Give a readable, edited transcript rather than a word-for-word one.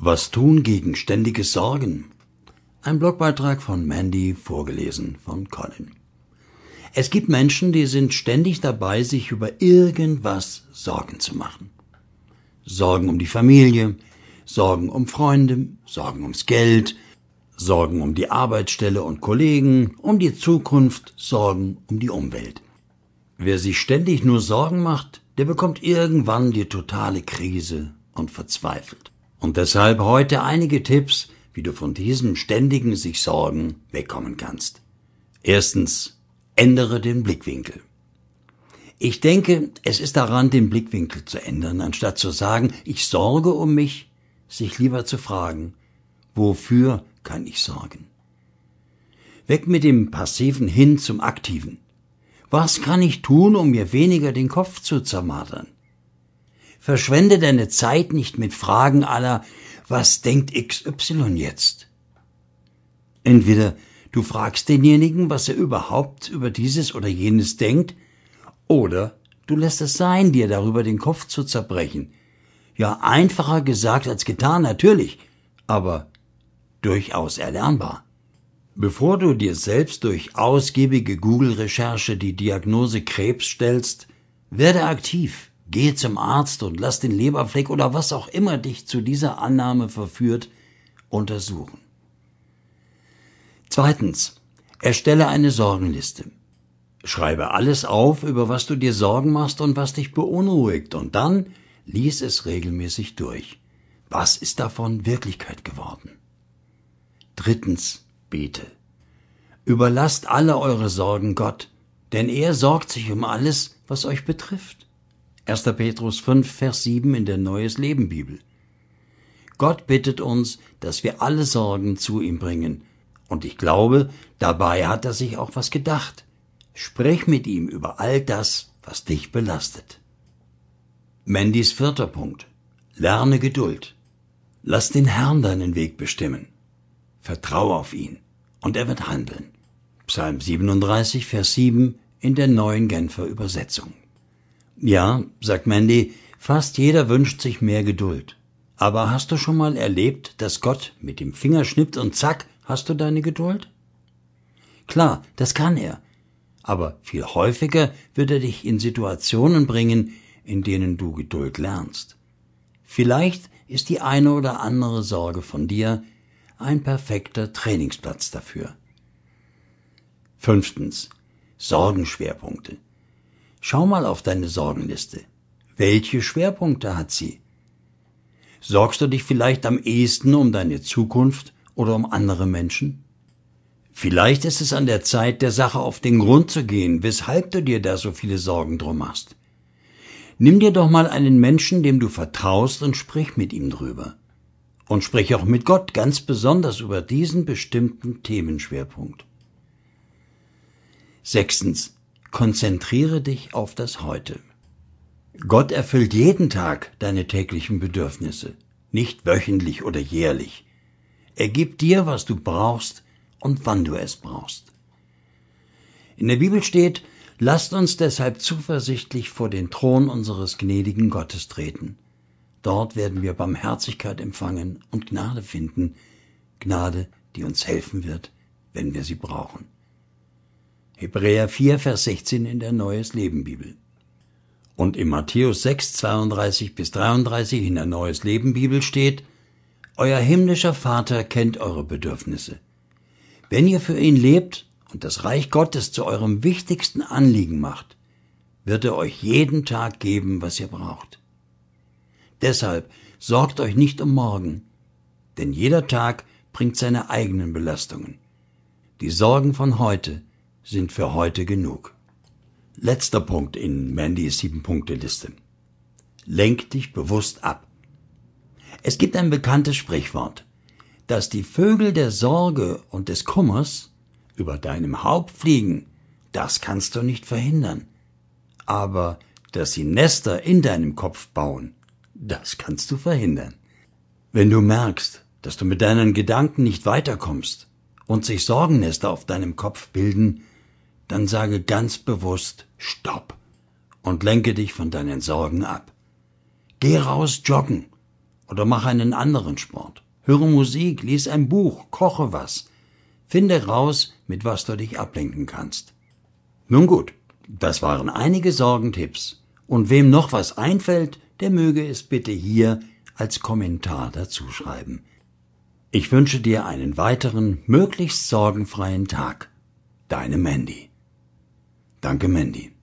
Was tun gegen ständiges Sorgen? Ein Blogbeitrag von Mandy, vorgelesen von Colin. Es gibt Menschen, die sind ständig dabei, sich über irgendwas Sorgen zu machen. Sorgen um die Familie, Sorgen um Freunde, Sorgen ums Geld, Sorgen um die Arbeitsstelle und Kollegen, um die Zukunft, Sorgen um die Umwelt. Wer sich ständig nur Sorgen macht, der bekommt irgendwann die totale Krise und verzweifelt. Und deshalb heute einige Tipps, wie du von diesem ständigen sich Sorgen wegkommen kannst. Erstens, ändere den Blickwinkel. Ich denke, es ist daran, den Blickwinkel zu ändern, anstatt zu sagen, ich sorge um mich, sich lieber zu fragen, wofür kann ich sorgen? Weg mit dem Passiven hin zum Aktiven. Was kann ich tun, um mir weniger den Kopf zu zermartern? Verschwende deine Zeit nicht mit Fragen aller, was denkt XY jetzt? Entweder du fragst denjenigen, was er überhaupt über dieses oder jenes denkt, oder du lässt es sein, dir darüber den Kopf zu zerbrechen. Ja, einfacher gesagt als getan, natürlich, aber durchaus erlernbar. Bevor du dir selbst durch ausgiebige Google-Recherche die Diagnose Krebs stellst, werde aktiv. Gehe zum Arzt und lass den Leberfleck oder was auch immer dich zu dieser Annahme verführt, untersuchen. Zweitens, erstelle eine Sorgenliste. Schreibe alles auf, über was du dir Sorgen machst und was dich beunruhigt, und dann lies es regelmäßig durch. Was ist davon Wirklichkeit geworden? Drittens, bete. Überlasst alle eure Sorgen Gott, denn er sorgt sich um alles, was euch betrifft. 1. Petrus 5, Vers 7 in der Neues Leben Bibel. Gott bittet uns, dass wir alle Sorgen zu ihm bringen. Und ich glaube, dabei hat er sich auch was gedacht. Sprich mit ihm über all das, was dich belastet. Mandys 4. Punkt. Lerne Geduld. Lass den Herrn deinen Weg bestimmen. Vertraue auf ihn, und er wird handeln. Psalm 37, Vers 7 in der Neuen Genfer Übersetzung. Ja, sagt Mandy, fast jeder wünscht sich mehr Geduld. Aber hast du schon mal erlebt, dass Gott mit dem Finger schnippt und zack, hast du deine Geduld? Klar, das kann er. Aber viel häufiger wird er dich in Situationen bringen, in denen du Geduld lernst. Vielleicht ist die eine oder andere Sorge von dir ein perfekter Trainingsplatz dafür. 5. Sorgenschwerpunkte. Schau mal auf deine Sorgenliste. Welche Schwerpunkte hat sie? Sorgst du dich vielleicht am ehesten um deine Zukunft oder um andere Menschen? Vielleicht ist es an der Zeit, der Sache auf den Grund zu gehen, weshalb du dir da so viele Sorgen drum machst. Nimm dir doch mal einen Menschen, dem du vertraust, und sprich mit ihm drüber. Und sprich auch mit Gott ganz besonders über diesen bestimmten Themenschwerpunkt. 6. Konzentriere dich auf das Heute. Gott erfüllt jeden Tag deine täglichen Bedürfnisse, nicht wöchentlich oder jährlich. Er gibt dir, was du brauchst und wann du es brauchst. In der Bibel steht, lasst uns deshalb zuversichtlich vor den Thron unseres gnädigen Gottes treten. Dort werden wir Barmherzigkeit empfangen und Gnade finden, Gnade, die uns helfen wird, wenn wir sie brauchen. Hebräer 4, Vers 16 in der Neues Leben Bibel. Und in Matthäus 6, 32 bis 33 in der Neues Leben Bibel steht, euer himmlischer Vater kennt eure Bedürfnisse. Wenn ihr für ihn lebt und das Reich Gottes zu eurem wichtigsten Anliegen macht, wird er euch jeden Tag geben, was ihr braucht. Deshalb sorgt euch nicht um morgen, denn jeder Tag bringt seine eigenen Belastungen. Die Sorgen von heute sind für heute genug. Letzter Punkt in Mandys 7-Punkte-Liste. Lenk dich bewusst ab. Es gibt ein bekanntes Sprichwort, dass die Vögel der Sorge und des Kummers über deinem Haupt fliegen, das kannst du nicht verhindern. Aber dass sie Nester in deinem Kopf bauen, das kannst du verhindern. Wenn du merkst, dass du mit deinen Gedanken nicht weiterkommst und sich Sorgennester auf deinem Kopf bilden, dann sage ganz bewusst Stopp und lenke dich von deinen Sorgen ab. Geh raus joggen oder mach einen anderen Sport. Höre Musik, lies ein Buch, koche was. Finde raus, mit was du dich ablenken kannst. Nun gut, das waren einige Sorgentipps. Und wem noch was einfällt, der möge es bitte hier als Kommentar dazu schreiben. Ich wünsche dir einen weiteren, möglichst sorgenfreien Tag. Deine Mandy. Danke, Mandy.